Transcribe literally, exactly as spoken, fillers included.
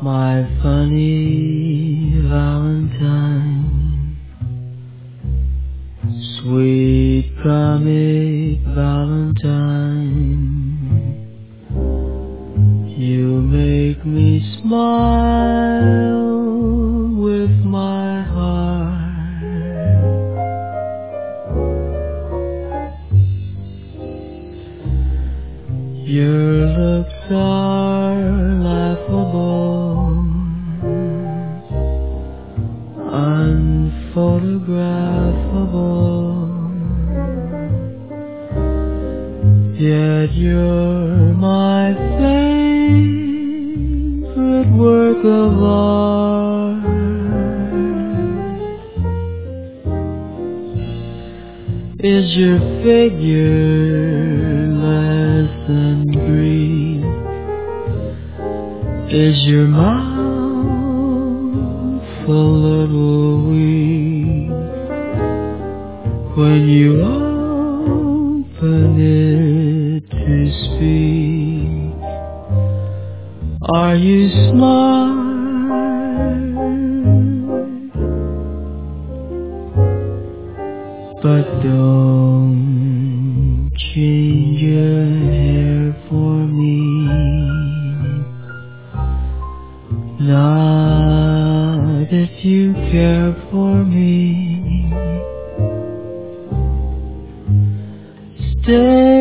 My funny Valentine, sweet comic Valentine, you make me smile with my heart. Your looks are laughable, unphotographable, yet you're my favorite work of art. Is your figure less than Greek? Is your mouth a little weak when you open it to speak? Are you smart? But don't change your hair for me, not if you care for me. Stay